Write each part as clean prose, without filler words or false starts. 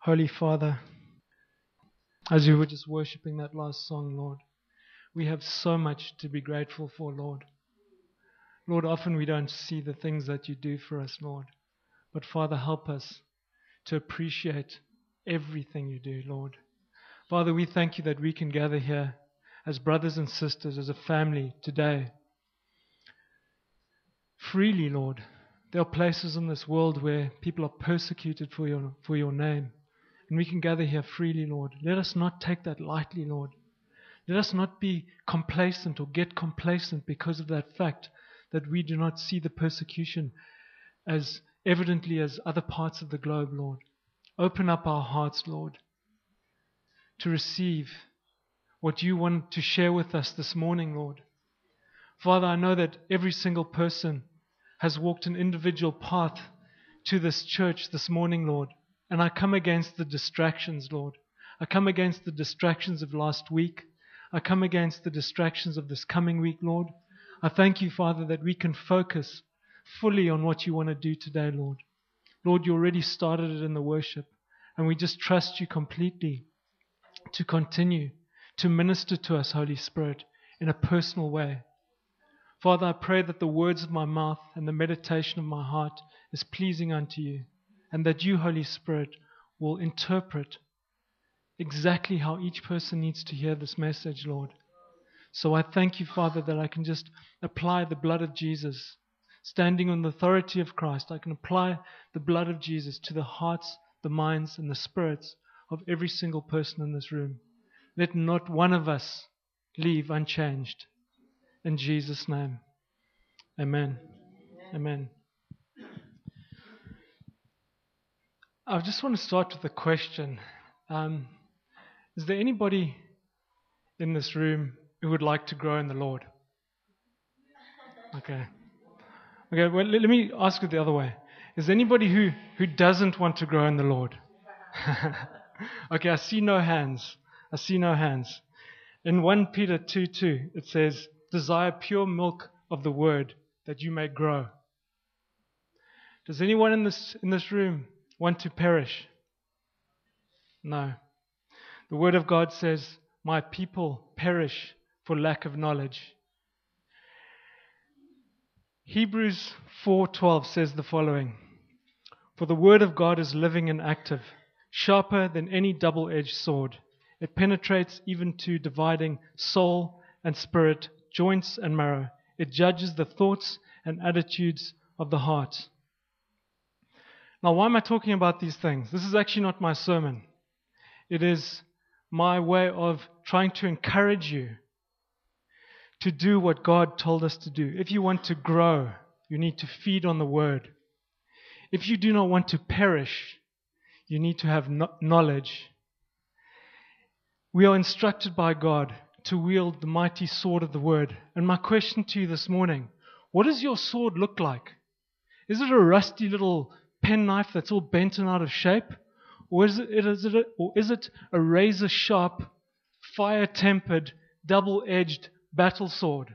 Holy Father, as we were just worshipping that last song, Lord, we have so much to be grateful for, Lord. Lord, often we don't see the things that you do for us, Lord. But Father, help us to appreciate everything you do, Lord. Father, we thank you that we can gather here as brothers and sisters, as a family today, freely, Lord. There are places in this world where people are persecuted for your name. And we can gather here freely, Lord. Let us not take that lightly, Lord. Let us not be complacent or get complacent because of that fact that we do not see the persecution as evidently as other parts of the globe, Lord. Open up our hearts, Lord, to receive what you want to share with us this morning, Lord. Father, I know that every single person has walked an individual path to this church this morning, Lord. And I come against the distractions, Lord. I come against the distractions of last week. I come against the distractions of this coming week, Lord. I thank you, Father, that we can focus fully on what you want to do today, Lord. Lord, you already started it in the worship, and we just trust you completely to continue to minister to us, Holy Spirit, in a personal way. Father, I pray that the words of my mouth and the meditation of my heart is pleasing unto you, and that you, Holy Spirit, will interpret exactly how each person needs to hear this message, Lord. So I thank you, Father, that I can just apply the blood of Jesus. Standing on the authority of Christ, I can apply the blood of Jesus to the hearts, the minds, and the spirits of every single person in this room. Let not one of us leave unchanged. In Jesus' name, amen. Amen. I just want to start with a question. Is there anybody in this room who would like to grow in the Lord? Okay, well, let me ask it the other way. Is there anybody who doesn't want to grow in the Lord? Okay, I see no hands. In 1 Peter 2:2, it says, desire pure milk of the word that you may grow. Does anyone in this room want to perish? No. The word of God says, my people perish for lack of knowledge. Hebrews 4:12 says the following, for the word of God is living and active, sharper than any double-edged sword. It penetrates even to dividing soul and spirit, joints and marrow. It judges the thoughts and attitudes of the heart. Now, why am I talking about these things? This is actually not my sermon. It is my way of trying to encourage you to do what God told us to do. If you want to grow, you need to feed on the word. If you do not want to perish, you need to have knowledge. We are instructed by God to wield the mighty sword of the word. And my question to you this morning, what does your sword look like? Is it a rusty little penknife that's all bent and out of shape? Or is it a razor-sharp, fire-tempered, double-edged battle sword?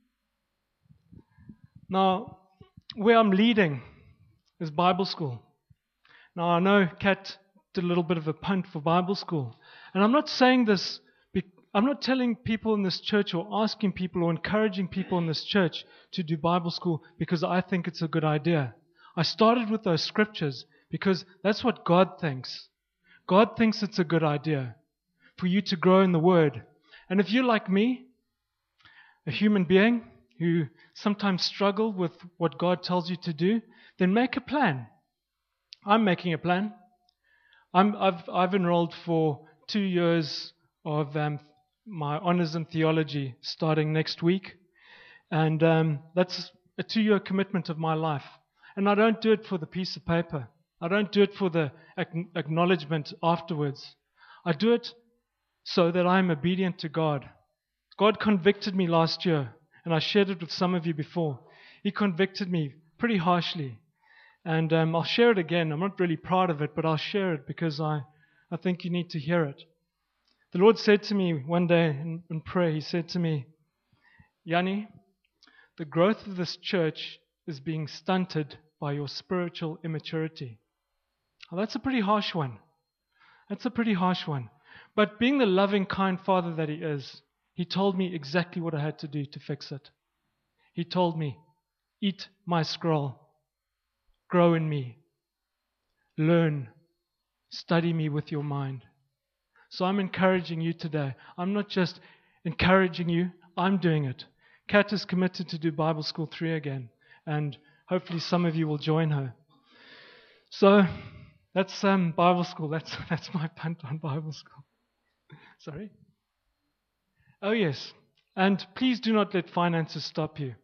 Now, where I'm leading is Bible school. Now, I know Kat did a little bit of a punt for Bible school. And I'm not saying this, I'm not telling people in this church or asking people or encouraging people in this church to do Bible school because I think it's a good idea. I started with those scriptures because that's what God thinks. God thinks it's a good idea for you to grow in the Word. And if you're like me, a human being who sometimes struggle with what God tells you to do, then make a plan. I'm making a plan. I've enrolled for 2 years of my honors in theology starting next week. And that's a 2-year commitment of my life. And I don't do it for the piece of paper. I don't do it for the acknowledgement afterwards. I do it so that I'm obedient to God. God convicted me last year, and I shared it with some of you before. He convicted me pretty harshly. And I'll share it again. I'm not really proud of it, but I'll share it because I think you need to hear it. The Lord said to me one day in prayer, He said to me, Yanni, the growth of this church is being stunted by your spiritual immaturity. Now, that's a pretty harsh one. That's a pretty harsh one. But being the loving, kind Father that He is, He told me exactly what I had to do to fix it. He told me, eat my scroll, grow in me, learn, study me with your mind. So I'm encouraging you today. I'm not just encouraging you, I'm doing it. Kat is committed to do Bible School 3 again, and hopefully some of you will join her. So that's Bible School. That's my punt on Bible School. Sorry? Oh, yes. And please do not let finances stop you.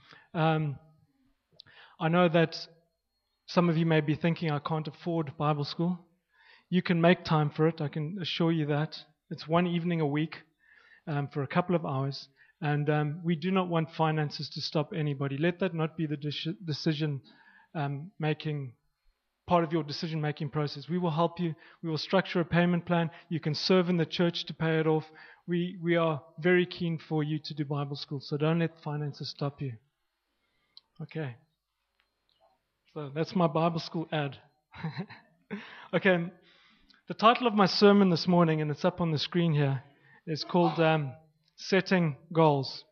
I know that some of you may be thinking, I can't afford Bible School. You can make time for it, I can assure you that. It's one evening a week for a couple of hours. And we do not want finances to stop anybody. Let that not be the decision making part of your decision-making process. We will help you. We will structure a payment plan. You can serve in the church to pay it off. We are very keen for you to do Bible School, so don't let finances stop you. Okay. So that's my Bible School ad. Okay. The title of my sermon this morning, and it's up on the screen here, is called Setting Goals.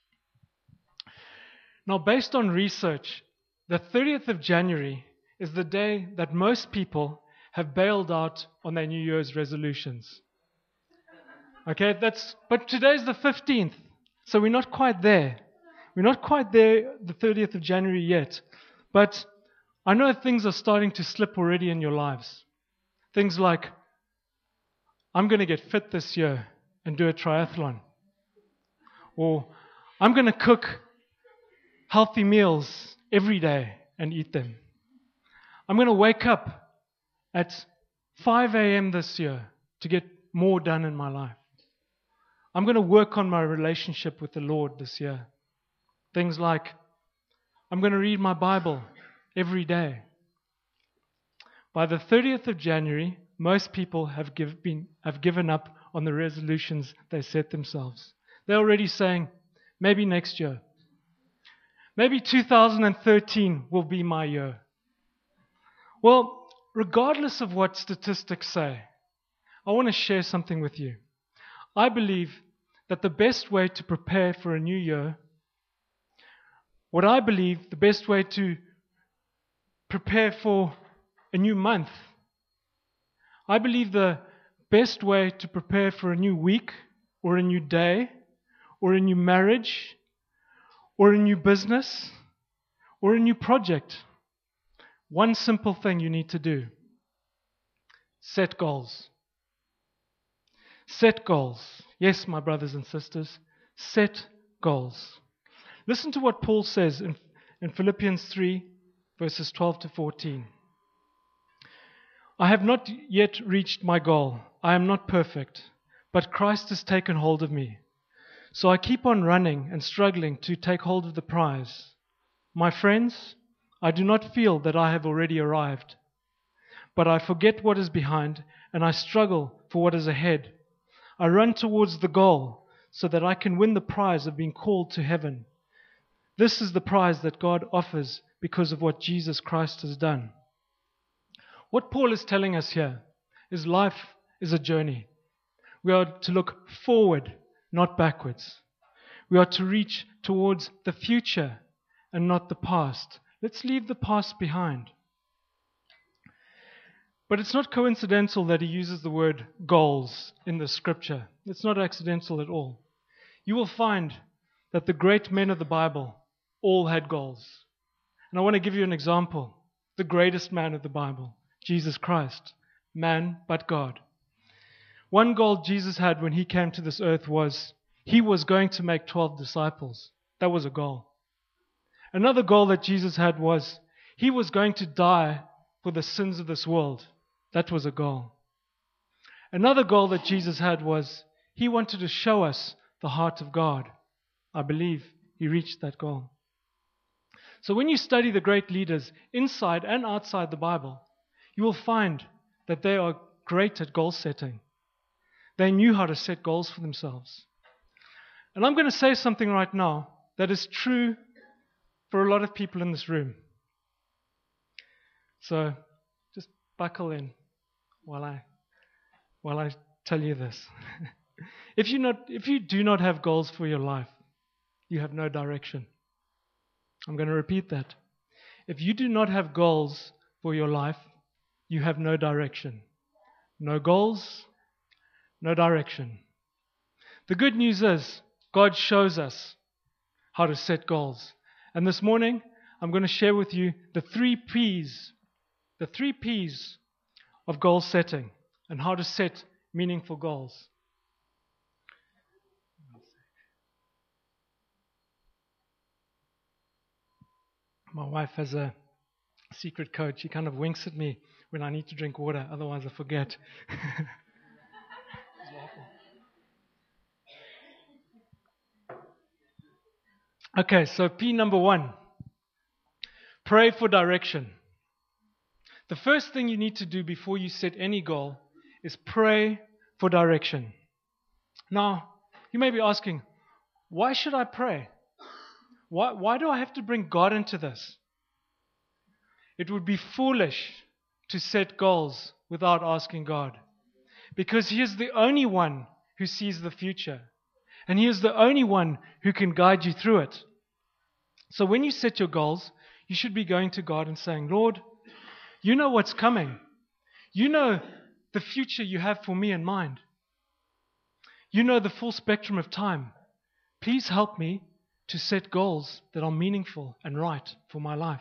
Now, based on research, the 30th of January is the day that most people have bailed out on their New Year's resolutions. Okay, but today's the 15th, so we're not quite there. We're not quite there the 30th of January yet, but I know things are starting to slip already in your lives. Things like, I'm going to get fit this year and do a triathlon. Or, I'm going to cook healthy meals every day and eat them. I'm going to wake up at 5 a.m. this year to get more done in my life. I'm going to work on my relationship with the Lord this year. Things like, I'm going to read my Bible every day. By the 30th of January, most people have given up on the resolutions they set themselves. They're already saying, maybe next year. Maybe 2013 will be my year. Well, regardless of what statistics say, I want to share something with you. I believe that the best way to prepare for a new year, the best way to prepare for a new month, I believe the best way to prepare for a new week or a new day or a new marriage or a new business or a new project, one simple thing you need to do: set goals. Set goals. Yes, my brothers and sisters, set goals. Listen to what Paul says in Philippians 3, verses 12 to 14. I have not yet reached my goal. I am not perfect, but Christ has taken hold of me. So I keep on running and struggling to take hold of the prize. My friends, I do not feel that I have already arrived, but I forget what is behind and I struggle for what is ahead. I run towards the goal so that I can win the prize of being called to heaven. This is the prize that God offers because of what Jesus Christ has done. What Paul is telling us here is life is a journey. We are to look forward, not backwards. We are to reach towards the future and not the past. Let's leave the past behind. But it's not coincidental that he uses the word goals in the scripture. It's not accidental at all. You will find that the great men of the Bible all had goals. And I want to give you an example. The greatest man of the Bible, Jesus Christ, man but God. One goal Jesus had when he came to this earth was he was going to make 12 disciples. That was a goal. Another goal that Jesus had was he was going to die for the sins of this world. That was a goal. Another goal that Jesus had was he wanted to show us the heart of God. I believe he reached that goal. So when you study the great leaders inside and outside the Bible, you will find that they are great at goal setting. They knew how to set goals for themselves. And I'm going to say something right now that is true for a lot of people in this room. So just buckle in while I while I tell you this. If you do not have goals for your life, you have no direction. I'm going to repeat that. If you do not have goals for your life, you have no direction. No goals, no direction. The good news is God shows us how to set goals. And this morning, I'm going to share with you the 3 P's of goal setting and how to set meaningful goals. My wife has a secret code. She kind of winks at me when I need to drink water, otherwise I forget. Okay, so P number 1. Pray for direction. The first thing you need to do before you set any goal is pray for direction. Now, you may be asking, why should I pray? Why do I have to bring God into this? It would be foolish to set goals without asking God, because He is the only one who sees the future, and He is the only one who can guide you through it. So when you set your goals, you should be going to God and saying, Lord, you know what's coming. You know the future you have for me in mind. You know the full spectrum of time. Please help me to set goals that are meaningful and right for my life.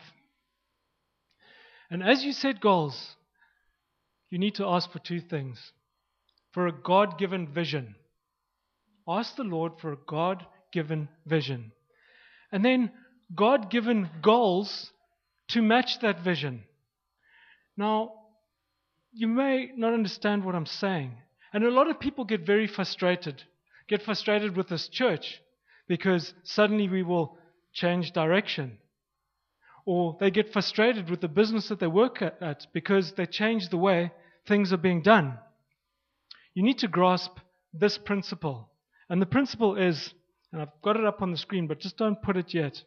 And as you set goals, you need to ask for 2 things. For a God-given vision. Ask the Lord for a God-given vision. And then God-given goals to match that vision. Now, you may not understand what I'm saying. And a lot of people get very frustrated. Get frustrated with this church because suddenly we will change direction. Or they get frustrated with the business that they work at because they change the way things are being done. You need to grasp this principle. And the principle is, and I've got it up on the screen, but just don't put it yet.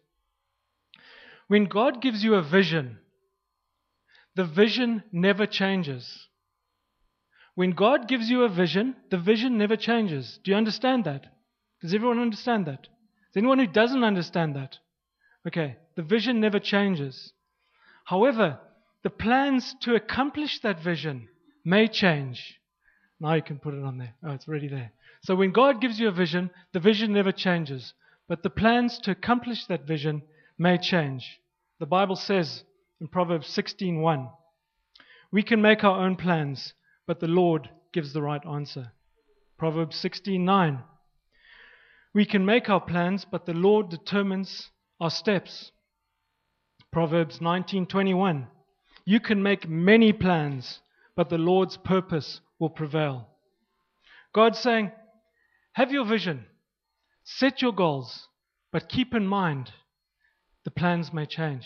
When God gives you a vision, the vision never changes. When God gives you a vision, the vision never changes. Do you understand that? Does everyone understand that? Is there anyone who doesn't understand that? Okay, the vision never changes. However, the plans to accomplish that vision may change. Now you can put it on there. Oh, it's already there. So when God gives you a vision, the vision never changes. But the plans to accomplish that vision may change. The Bible says in Proverbs 16:1, we can make our own plans, but the Lord gives the right answer. Proverbs 16:9, we can make our plans, but the Lord determines our steps. Proverbs 19:21, you can make many plans, but the Lord's purpose will prevail. God's saying, have your vision, set your goals, but keep in mind the plans may change.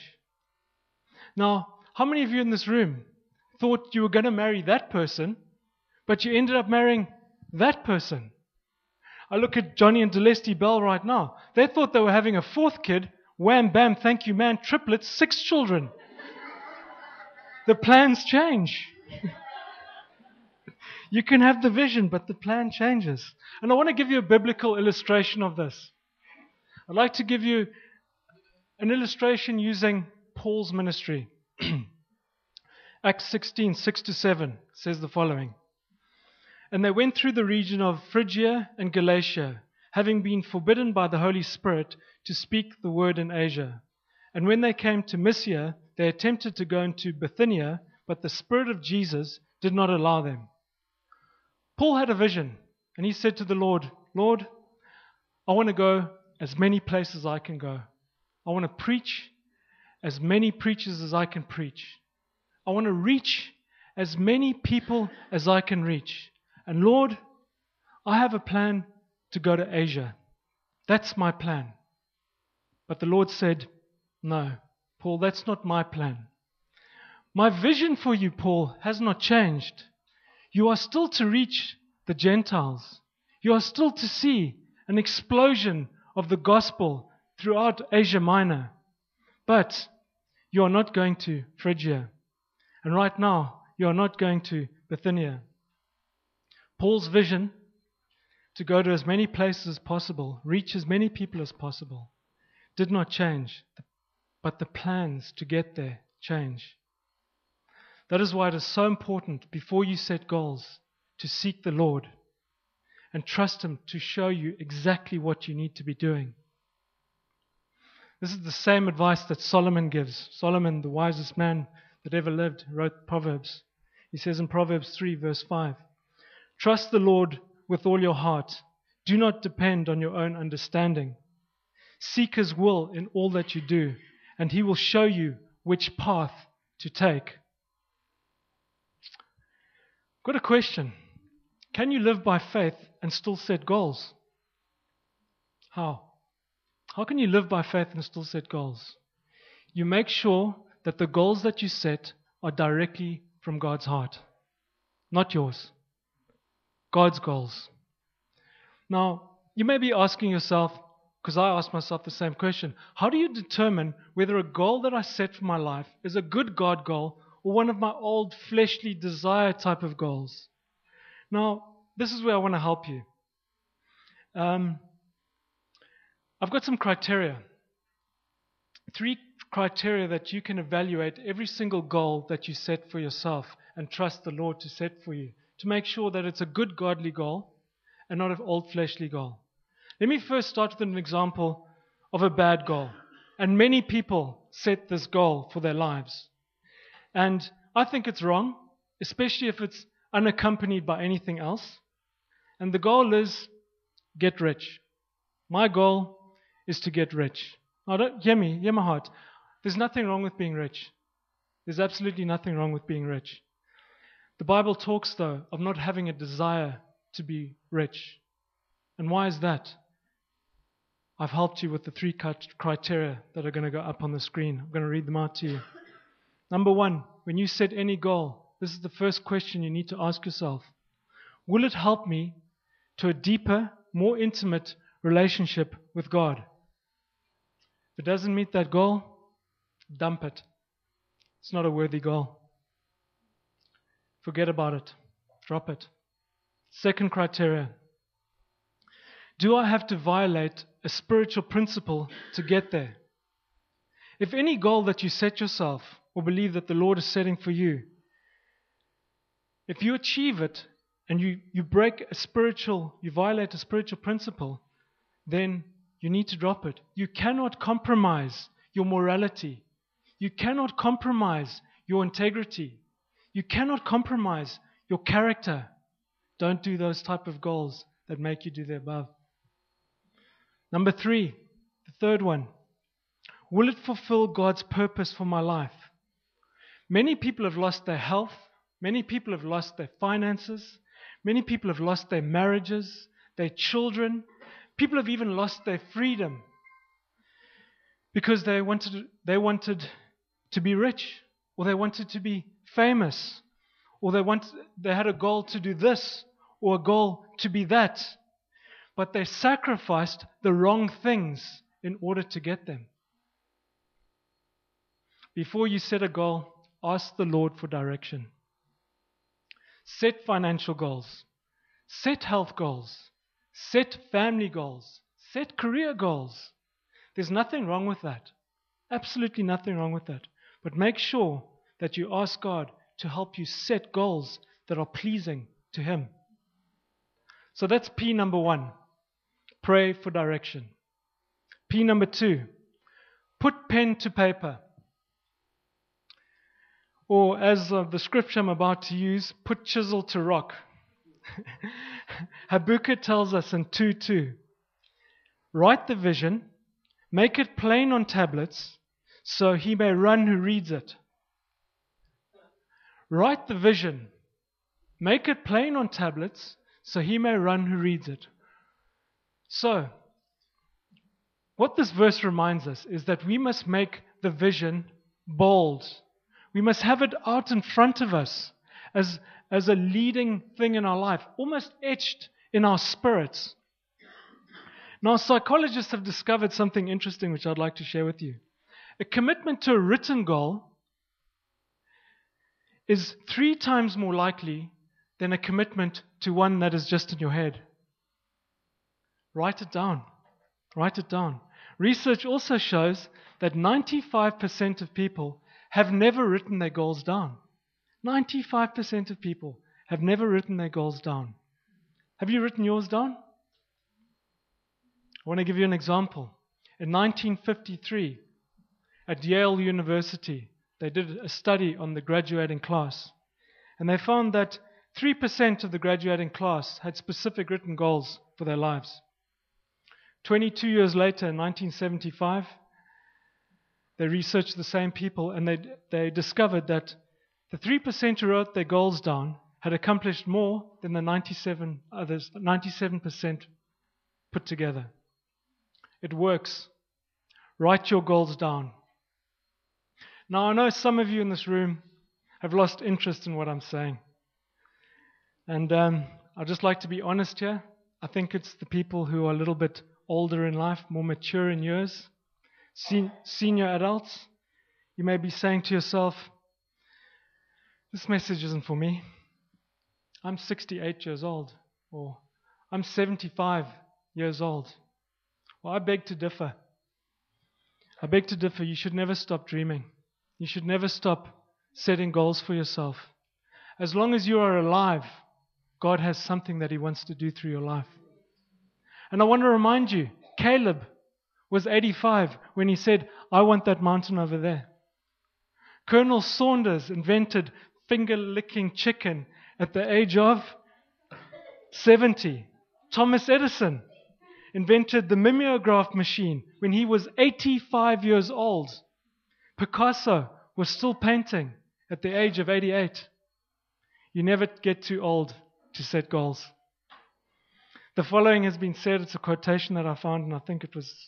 Now, how many of you in this room thought you were going to marry that person, but you ended up marrying that person? I look at Johnny and Celeste Bell right now. They thought they were having a 4th kid. Wham, bam, thank you, man. Triplets, 6 children. The plans change. You can have the vision, but the plan changes. And I want to give you a biblical illustration of this. I'd like to give you an illustration using Paul's ministry. Acts 16:6-7 says the following. And they went through the region of Phrygia and Galatia, having been forbidden by the Holy Spirit to speak the word in Asia. And when they came to Mysia, they attempted to go into Bithynia, but the Spirit of Jesus did not allow them. Paul had a vision, and he said to the Lord, Lord, I want to go as many places as I can go. I want to preach as many preachers as I can preach. I want to reach as many people as I can reach. And Lord, I have a plan to go to Asia. That's my plan. But the Lord said, no, Paul, that's not my plan. My vision for you, Paul, has not changed. You are still to reach the Gentiles. You are still to see an explosion of the gospel throughout Asia Minor. But you are not going to Phrygia. And right now, you are not going to Bithynia. Paul's vision to go to as many places as possible, reach as many people as possible, did not change, but the plans to get there change. That is why it is so important before you set goals to seek the Lord and trust Him to show you exactly what you need to be doing. This is the same advice that Solomon gives. Solomon, the wisest man that ever lived, wrote Proverbs. He says in Proverbs 3 verse 5, "Trust the Lord with all your heart. Do not depend on your own understanding. Seek His will in all that you do, and He will show you which path to take." Got a question. Can you live by faith and still set goals? How? How can you live by faith and still set goals? You make sure that the goals that you set are directly from God's heart, not yours. God's goals. Now, you may be asking yourself, because I ask myself the same question, how do you determine whether a goal that I set for my life is a good God goal or one of my old fleshly desire type of goals? Now, this is where I want to help you. I've got some criteria. 3 criteria that you can evaluate every single goal that you set for yourself and trust the Lord to set for you, to make sure that it's a good godly goal and not an old fleshly goal. Let me first start with an example of a bad goal. And many people set this goal for their lives. And I think it's wrong, especially if it's unaccompanied by anything else. And the goal is get rich. My goal is to get rich. Now, don't hear me, hear my heart. There's nothing wrong with being rich. There's absolutely nothing wrong with being rich. The Bible talks, though, of not having a desire to be rich. And why is that? I've helped you with the 3 criteria that are going to go up on the screen. I'm going to read them out to you. Number 1, when you set any goal, this is the first question you need to ask yourself. Will it help me to a deeper, more intimate relationship with God? If it doesn't meet that goal, dump it. It's not a worthy goal. Forget about it. Drop it. Second criteria. Do I have to violate a spiritual principle to get there? If any goal that you set yourself or believe that the Lord is setting for you, if you achieve it and you violate a spiritual principle, then you need to drop it. You cannot compromise your morality. You cannot compromise your integrity. You cannot compromise your character. Don't do those type of goals that make you do the above. Number 3, the third one. Will it fulfill God's purpose for my life? Many people have lost their health. Many people have lost their finances. Many people have lost their marriages, their children. People have even lost their freedom because they wanted to be rich, or they wanted to be famous, or they had a goal to do this or a goal to be that, but they sacrificed the wrong things in order to get them. Before you set a goal, ask the Lord for direction. Set financial goals. Set health goals. Set family goals. Set career goals. There's nothing wrong with that. Absolutely nothing wrong with that. But make sure that you ask God to help you set goals that are pleasing to Him. So that's P number 1. Pray for direction. P number 2. Put pen to paper. Or as the scripture I'm about to use, put chisel to rock. Habakkuk tells us in 2:2, write the vision, make it plain on tablets, so he may run who reads it. Write the vision, make it plain on tablets, so he may run who reads it. So, what this verse reminds us is that we must make the vision bold. We must have it out in front of us as a leading thing in our life, almost etched in our spirits. Now, psychologists have discovered something interesting which I'd like to share with you. A commitment to a written goal is 3 times more likely than a commitment to one that is just in your head. Write it down. Write it down. Research also shows that 95% of people have never written their goals down. 95% of people have never written their goals down. Have you written yours down? I want to give you an example. In 1953, at Yale University, they did a study on the graduating class. And they found that 3% of the graduating class had specific written goals for their lives. 22 years later, in 1975, they researched the same people and they discovered that the 3% who wrote their goals down had accomplished more than the 97% put together. It works. Write your goals down. Now, I know some of you in this room have lost interest in what I'm saying. And I'd just like to be honest here. I think it's the people who are a little bit older in life, more mature in years, senior adults. You may be saying to yourself, this message isn't for me. I'm 68 years old, or I'm 75 years old. Well, I beg to differ. I beg to differ. You should never stop dreaming. You should never stop setting goals for yourself. As long as you are alive, God has something that He wants to do through your life. And I want to remind you, Caleb was 85 when he said, I want that mountain over there. Colonel Saunders invented finger-licking chicken at the age of 70. Thomas Edison invented the mimeograph machine when he was 85 years old. Picasso was still painting at the age of 88. You never get too old to set goals. The following has been said. It's a quotation that I found, and I think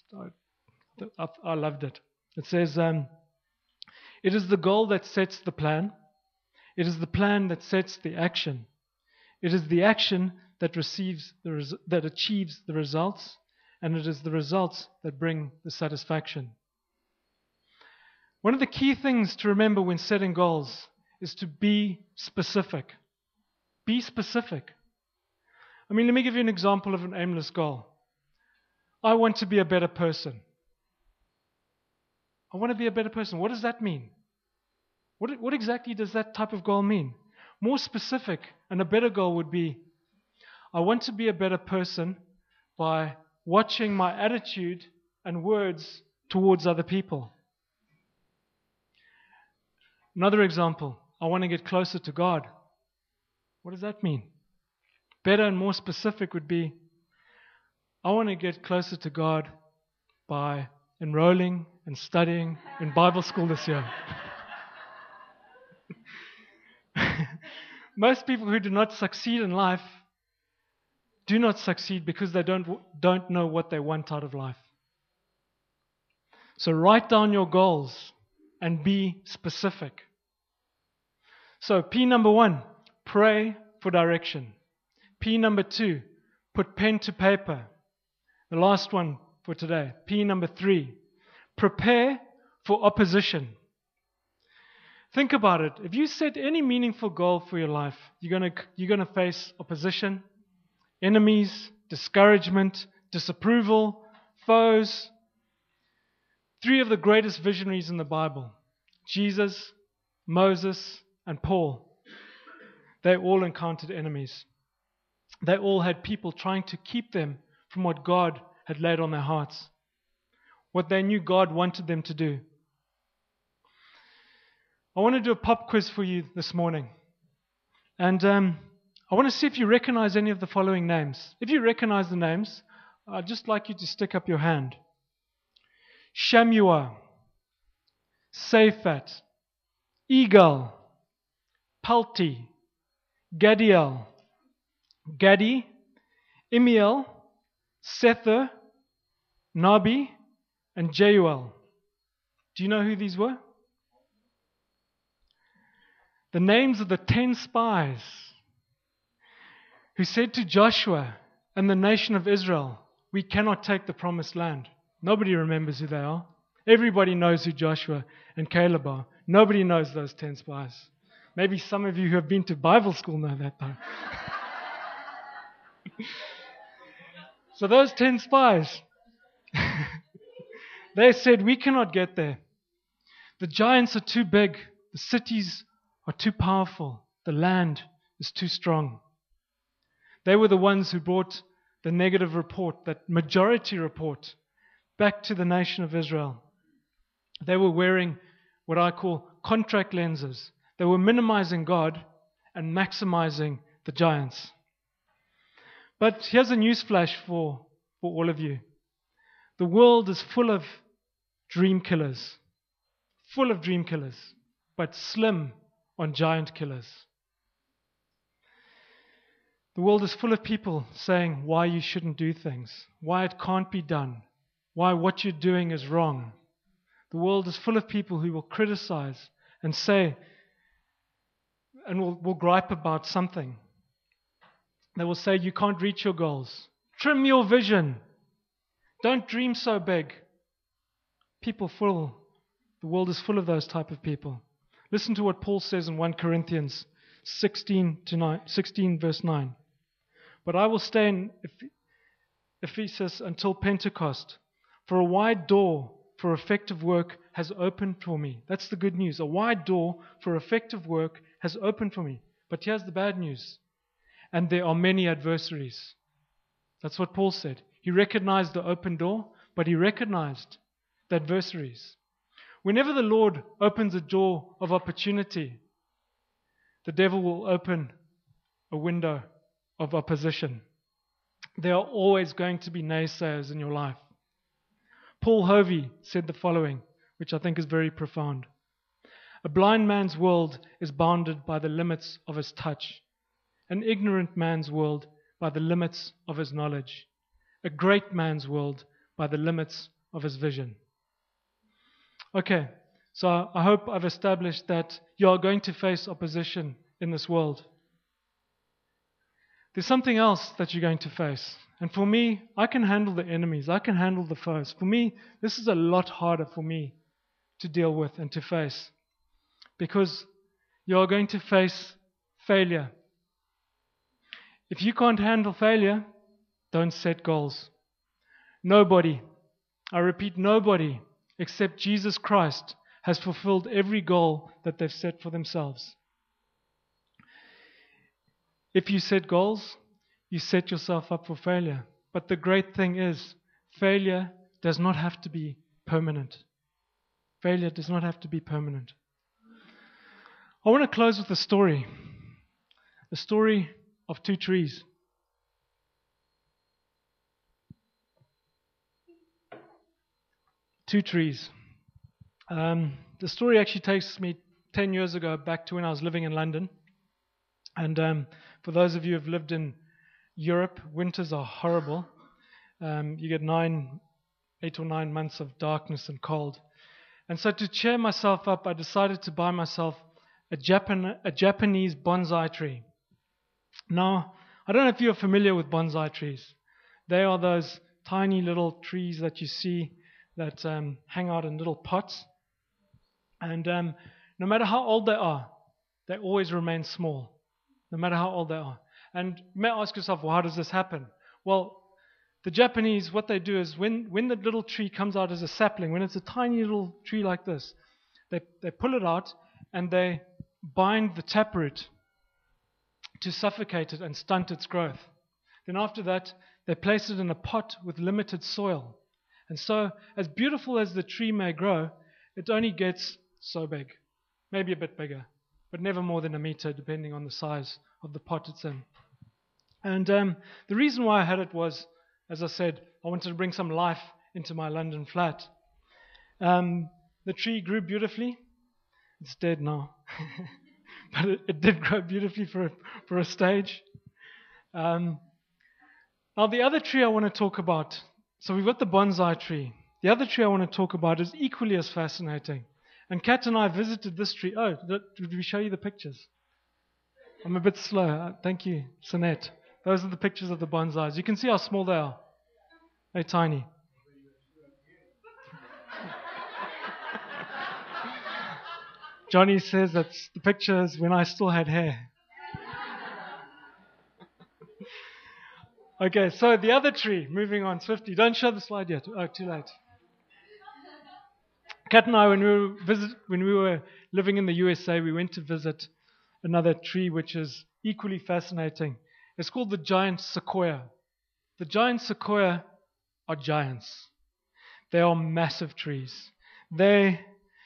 I loved it. It says, it is the goal that sets the plan. It is the plan that sets the action. It is the action that achieves the results, and it is the results that bring the satisfaction. One of the key things to remember when setting goals is to be specific. Be specific. I mean, let me give you an example of an aimless goal. I want to be a better person. I want to be a better person. What does that mean? What exactly does that type of goal mean? More specific and a better goal would be, I want to be a better person by watching my attitude and words towards other people. Another example, I want to get closer to God. What does that mean? Better and more specific would be, I want to get closer to God by enrolling and studying in Bible school this year. Most people who do not succeed in life do not succeed because they don't know what they want out of life. So write down your goals and be specific. So P number 1, pray for direction. P number 2, put pen to paper. The last one for today. P number 3, prepare for opposition. Think about it. If you set any meaningful goal for your life, you're going to face opposition, enemies, discouragement, disapproval, foes. 3 of the greatest visionaries in the Bible, Jesus, Moses, and Paul, they all encountered enemies. They all had people trying to keep them from what God had laid on their hearts, what they knew God wanted them to do. I want to do a pop quiz for you this morning. And I want to see if you recognize any of the following names. If you recognize the names, I'd just like you to stick up your hand. Shammua, Saphat, Igal, Palti, Gadiel, Gadi, Imiel, Sether, Nabi, and Jeuel. Do you know who these were? The names of the 10 spies who said to Joshua and the nation of Israel, we cannot take the promised land. Nobody remembers who they are. Everybody knows who Joshua and Caleb are. Nobody knows those 10 spies. Maybe some of you who have been to Bible school know that though. So those 10 spies, they said, we cannot get there. The giants are too big. The cities are too powerful. The land is too strong. They were the ones who brought the negative report, that majority report, back to the nation of Israel. They were wearing what I call contract lenses. They were minimizing God and maximizing the giants. But here's a newsflash for all of you. The world is full of dream killers. Full of dream killers, but slim on giant killers. The world is full of people saying why you shouldn't do things, why it can't be done, why what you're doing is wrong. The world is full of people who will criticize and say, and will gripe about something. They will say, you can't reach your goals. Trim your vision. Don't dream so big. The world is full of those type of people. Listen to what Paul says in 1 Corinthians 16 verse 9. But I will stay in Ephesus until Pentecost, for a wide door for effective work has opened for me. That's the good news. A wide door for effective work has opened for me. But here's the bad news. And there are many adversaries. That's what Paul said. He recognized the open door, but he recognized the adversaries. Whenever the Lord opens a door of opportunity, the devil will open a window of opposition. There are always going to be naysayers in your life. Paul Hovey said the following, which I think is very profound. A blind man's world is bounded by the limits of his touch. An ignorant man's world by the limits of his knowledge. A great man's world by the limits of his vision. Okay, so I hope I've established that you are going to face opposition in this world. There's something else that you're going to face. And for me, I can handle the enemies. I can handle the foes. For me, this is a lot harder for me to deal with and to face. Because you are going to face failure. If you can't handle failure, don't set goals. Nobody, I repeat, nobody except Jesus Christ has fulfilled every goal that they've set for themselves. If you set goals, you set yourself up for failure. But the great thing is, failure does not have to be permanent. Failure does not have to be permanent. I want to close with a story of two trees. Two trees. The story actually takes me 10 years ago back to when I was living in London. And for those of you who have lived in Europe, winters are horrible. You get 8 or 9 months of darkness and cold. And so to cheer myself up, I decided to buy myself a Japanese bonsai tree. Now, I don't know if you're familiar with bonsai trees. They are those tiny little trees that you see that hang out in little pots. And no matter how old they are, they always remain small. No matter how old they are. And you may ask yourself, well, how does this happen? Well, the Japanese, what they do is when the little tree comes out as a sapling, when it's a tiny little tree like this, they pull it out and they bind the taproot to suffocate it and stunt its growth. Then after that, they place it in a pot with limited soil. And so, as beautiful as the tree may grow, it only gets so big, maybe a bit bigger, but never more than a meter, depending on the size of the pot it's in. And the reason why I had it was, as I said, I wanted to bring some life into my London flat. The tree grew beautifully. It's dead now. But it did grow beautifully for a stage. Now the other tree I want to talk about, so we've got the bonsai tree. The other tree I want to talk about is equally as fascinating. And Kat and I visited this tree. Oh, did we show you the pictures? I'm a bit slow. Thank you, Sinette. Those are the pictures of the bonsais. You can see how small they are. They're tiny. Johnny says that's the pictures when I still had hair. Okay, so the other tree, moving on swiftly. Don't show the slide yet. Oh, too late. Kat and I, when we were living in the USA, we went to visit another tree which is equally fascinating. It's called the giant sequoia. The giant sequoia are giants. They are massive trees. They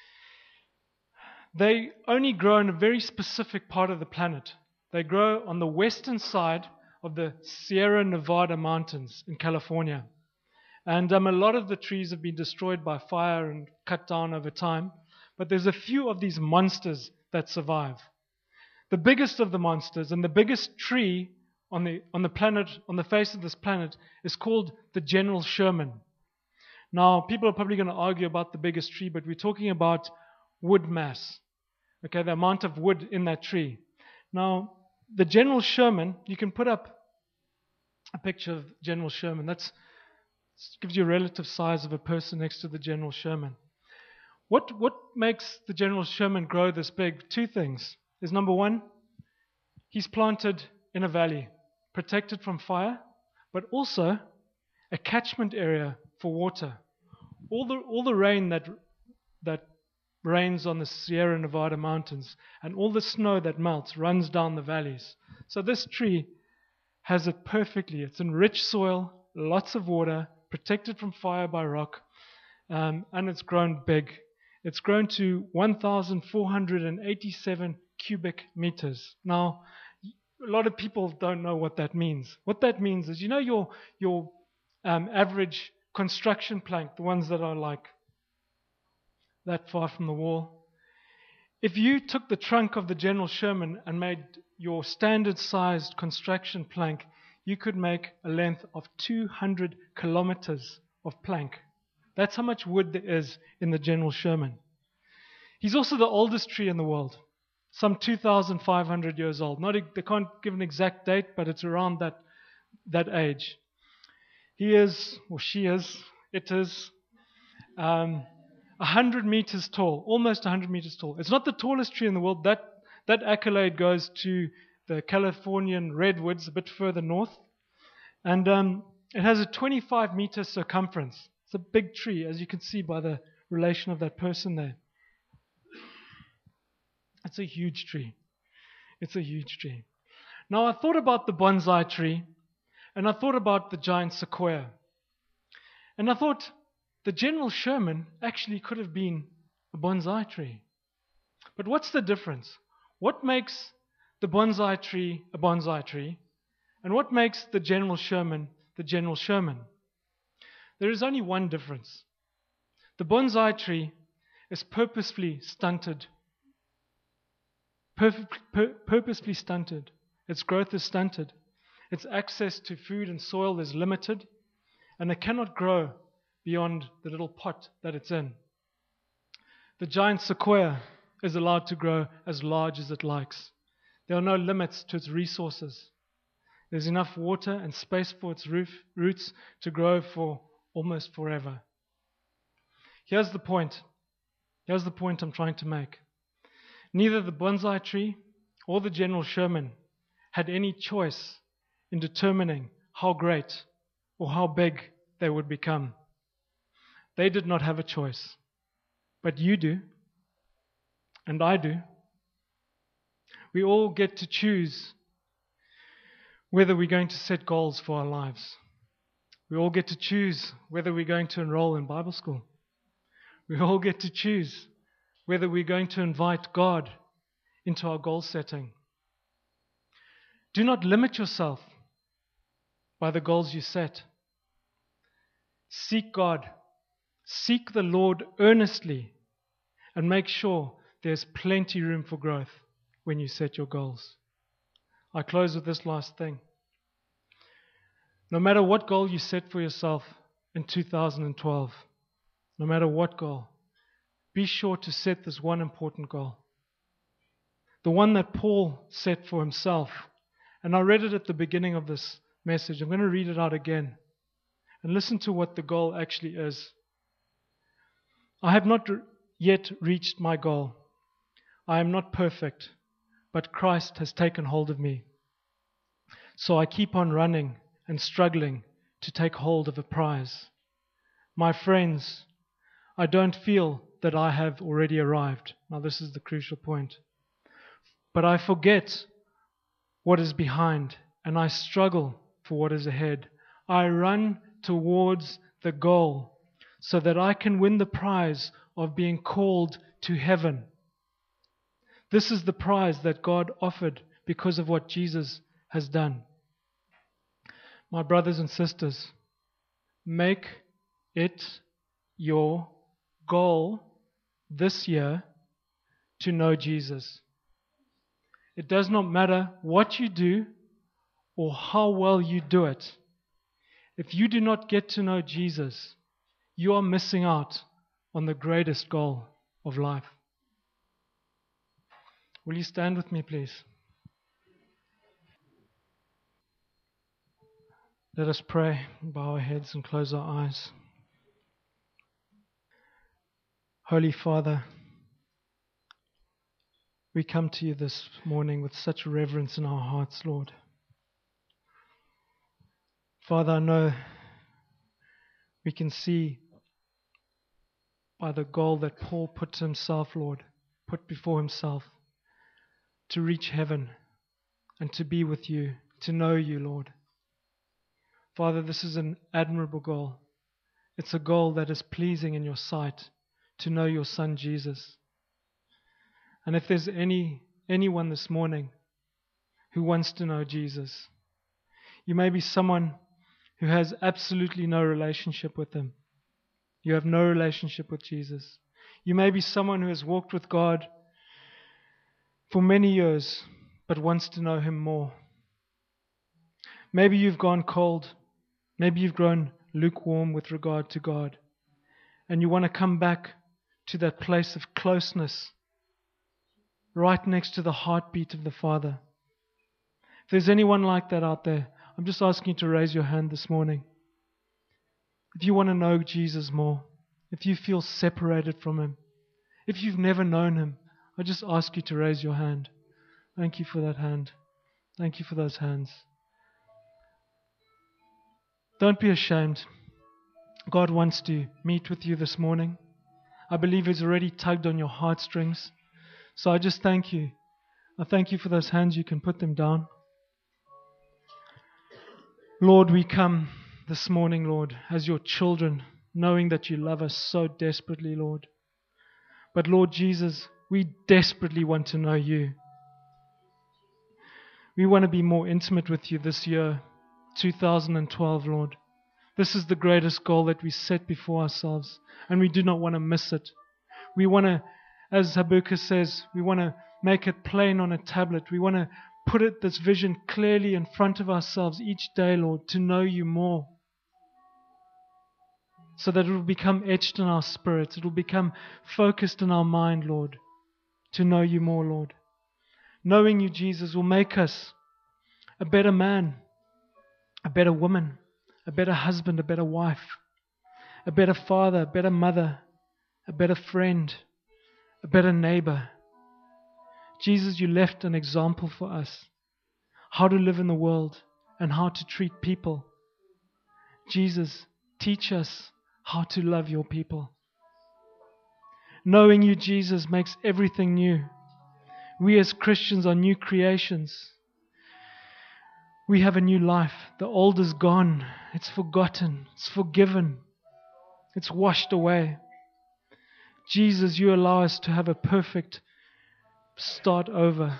only grow in a very specific part of the planet. They grow on the western side of the Sierra Nevada mountains in California. And a lot of the trees have been destroyed by fire and cut down over time. But there's a few of these monsters that survive. The biggest of the monsters and the biggest tree on the planet, on the face of this planet, is called the General Sherman. Now, people are probably going to argue about the biggest tree, but we're talking about wood mass. Okay, the amount of wood in that tree. Now, the General Sherman, you can put up a picture of General Sherman. That gives you a relative size of a person next to the General Sherman. What makes the General Sherman grow this big? Two things. Is number one, he's planted in a valley, protected from fire, but also a catchment area for water. All the rain that rains on the Sierra Nevada mountains and all the snow that melts runs down the valleys. So this tree has it perfectly. It's in rich soil, lots of water, protected from fire by rock, and it's grown big. It's grown to 1,487 cubic meters. Now, a lot of people don't know what that means. What that means is, you know, your average construction plank, the ones that are like that far from the wall. If you took the trunk of the General Sherman and made your standard sized construction plank, you could make a length of 200 kilometers of plank. That's how much wood there is in the General Sherman. He's also the oldest tree in the world, some 2,500 years old. They can't give an exact date, but it's around that age. He is, or she is, it is 100 meters tall, almost 100 meters tall. It's not the tallest tree in the world. That accolade goes to the Californian redwoods a bit further north. And it has a 25-meter circumference. It's a big tree, as you can see by the relation of that person there. It's a huge tree. It's a huge tree. Now, I thought about the bonsai tree, and I thought about the giant sequoia. And I thought the General Sherman actually could have been a bonsai tree. But what's the difference? What makes the bonsai tree a bonsai tree? And what makes the General Sherman the General Sherman? There is only one difference. The bonsai tree is purposefully stunted. Purposefully stunted. Its growth is stunted. Its access to food and soil is limited, and it cannot grow beyond the little pot that it's in. The giant sequoia is allowed to grow as large as it likes. There are no limits to its resources. There's enough water and space for its roots to grow for almost forever. Here's the point. Here's the point I'm trying to make. Neither the bonsai tree or the General Sherman had any choice in determining how great or how big they would become. They did not have a choice. But you do, and I do. We all get to choose whether we're going to set goals for our lives. We all get to choose whether we're going to enroll in Bible school. We all get to choose whether we're going to invite God into our goal setting. Do not limit yourself by the goals you set. Seek God. Seek the Lord earnestly and make sure there's plenty room for growth when you set your goals. I close with this last thing. No matter what goal you set for yourself in 2012, no matter what goal, be sure to set this one important goal. The one that Paul set for himself. And I read it at the beginning of this message. I'm going to read it out again. And listen to what the goal actually is. I have not yet reached my goal. I am not perfect, but Christ has taken hold of me. So I keep on running and struggling to take hold of a prize. My friends, I don't feel that I have already arrived. Now, this is the crucial point. But I forget what is behind, and I struggle for what is ahead. I run towards the goal so that I can win the prize of being called to heaven. This is the prize that God offered because of what Jesus has done. My brothers and sisters, make it your goal this year to know Jesus. It does not matter what you do or how well you do it. If you do not get to know Jesus, you are missing out on the greatest goal of life. Will you stand with me, please? Let us pray, bow our heads and close our eyes. Holy Father, we come to you this morning with such reverence in our hearts, Lord. Father, I know we can see by the goal that Paul put himself, Lord, put before himself, to reach heaven and to be with you, to know you, Lord. Father, this is an admirable goal. It's a goal that is pleasing in your sight, to know your Son Jesus. And if there's anyone this morning who wants to know Jesus, you may be someone who has absolutely no relationship with Him. You have no relationship with Jesus. You may be someone who has walked with God for many years, but wants to know Him more. Maybe you've gone cold. Maybe you've grown lukewarm with regard to God. And you want to come back to that place of closeness, right next to the heartbeat of the Father. If there's anyone like that out there, I'm just asking you to raise your hand this morning. If you want to know Jesus more, if you feel separated from Him, if you've never known Him, I just ask you to raise your hand. Thank you for that hand. Thank you for those hands. Don't be ashamed. God wants to meet with you this morning. I believe He's already tugged on your heartstrings. So I just thank you. I thank you for those hands. You can put them down. Lord, we come this morning, Lord, as your children, knowing that you love us so desperately, Lord. But Lord Jesus, we desperately want to know you. We want to be more intimate with you this year, 2012, Lord. This is the greatest goal that we set before ourselves, and we do not want to miss it. We want to, as Habakkuk says, we want to make it plain on a tablet. We want to put this vision clearly in front of ourselves each day, Lord, to know you more. So that it will become etched in our spirits. It will become focused in our mind, Lord, to know you more, Lord. Knowing you, Jesus, will make us a better man, a better woman, a better husband, a better wife, a better father, a better mother, a better friend, a better neighbor. Jesus, you left an example for us, how to live in the world and how to treat people. Jesus, teach us how to love your people. Knowing you, Jesus, makes everything new. We as Christians are new creations. We have a new life. The old is gone. It's forgotten. It's forgiven. It's washed away. Jesus, you allow us to have a perfect start over.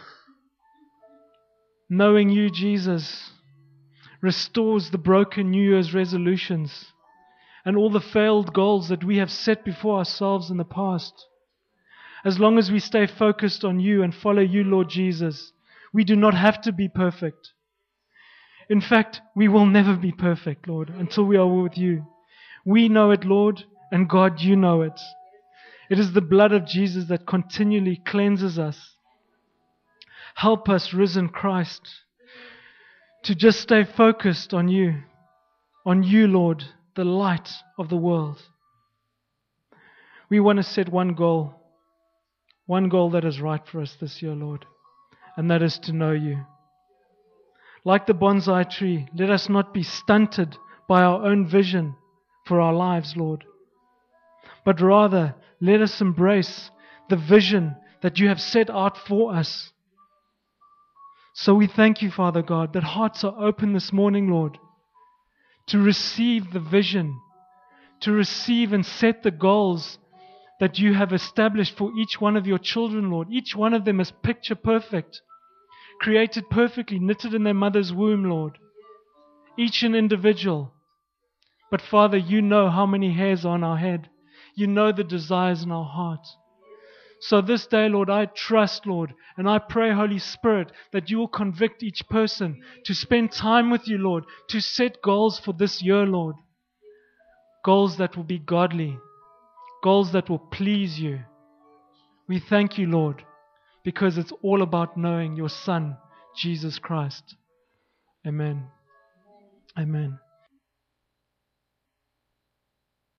Knowing you, Jesus, restores the broken New Year's resolutions and all the failed goals that we have set before ourselves in the past. As long as we stay focused on you and follow you, Lord Jesus, we do not have to be perfect. In fact, we will never be perfect, Lord, until we are with you. We know it, Lord, and God, you know it. It is the blood of Jesus that continually cleanses us. Help us, risen Christ, to just stay focused on you, Lord, the light of the world. We want to set one goal one goal that is right for us this year, Lord, and that is to know you. Like the bonsai tree, let us not be stunted by our own vision for our lives, Lord, but rather let us embrace the vision that you have set out for us. So we thank you, Father God, that hearts are open this morning, Lord, to receive the vision, to receive and set the goals that you have established for each one of your children, Lord. Each one of them is picture perfect, created perfectly, knitted in their mother's womb, Lord. Each an individual. But Father, you know how many hairs are on our head. You know the desires in our heart. So this day, Lord, I trust, Lord, and I pray, Holy Spirit, that you will convict each person to spend time with you, Lord, to set goals for this year, Lord. Goals that will be godly. Goals that will please you. We thank you, Lord, because it's all about knowing your Son, Jesus Christ. Amen. Amen.